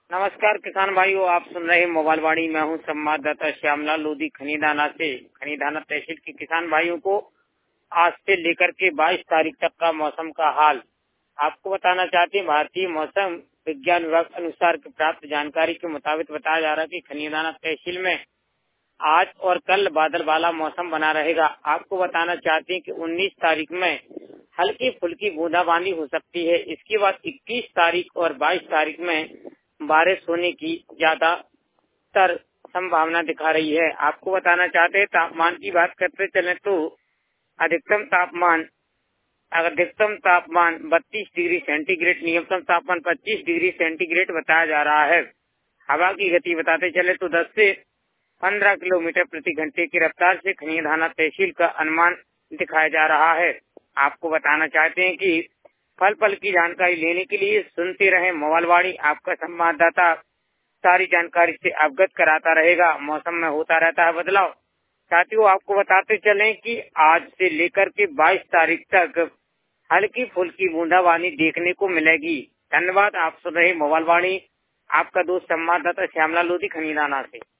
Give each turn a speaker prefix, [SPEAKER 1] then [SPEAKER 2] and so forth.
[SPEAKER 1] नमस्कार किसान भाइयों, आप सुन रहे हैं मोबाइल वाणी। मैं हूं संवाददाता श्यामलाल लोधी खनीदाना से। खनीदाना तहसील के किसान भाइयों को आज से लेकर के 22 तारीख तक का मौसम का हाल आपको बताना चाहते हैं। भारतीय मौसम विज्ञान विभाग अनुसार प्राप्त जानकारी के मुताबिक बताया जा रहा है कि खनीदाना तहसील में आज और कल बादल वाला मौसम बना रहेगा। आपको बताना चाहते हैं कि 19 तारीख में हल्की फुल्की बूंदाबांदी हो सकती है। इसके बाद 21 तारीख और 22 तारीख में बारिश होने की ज्यादातर संभावना दिखा रही है। आपको बताना चाहते हैं तापमान की बात करते चले तो अधिकतम तापमान 32 डिग्री सेंटीग्रेड, न्यूनतम तापमान 25 डिग्री सेंटीग्रेड बताया जा रहा है। हवा की गति बताते चले तो 10 से 15 किलोमीटर प्रति घंटे की रफ्तार से खनीदाना तहसील का अनुमान दिखाया जा रहा है। आपको बताना चाहते हैं कि पल पल की जानकारी लेने के लिए सुनते रहें मोबाइल वाणी। आपका संवाददाता सारी जानकारी से अवगत कराता रहेगा। मौसम में होता रहता है बदलाव। साथियों, आपको बताते चलें कि आज से लेकर के 22 तारीख तक हल्की फुल्की बूंदाबांदी देखने को मिलेगी। धन्यवाद। आप सुन रहे मोबाइल वाणी, आपका दोस्त संवाददाता श्यामलाल लोधी खनीदाना से।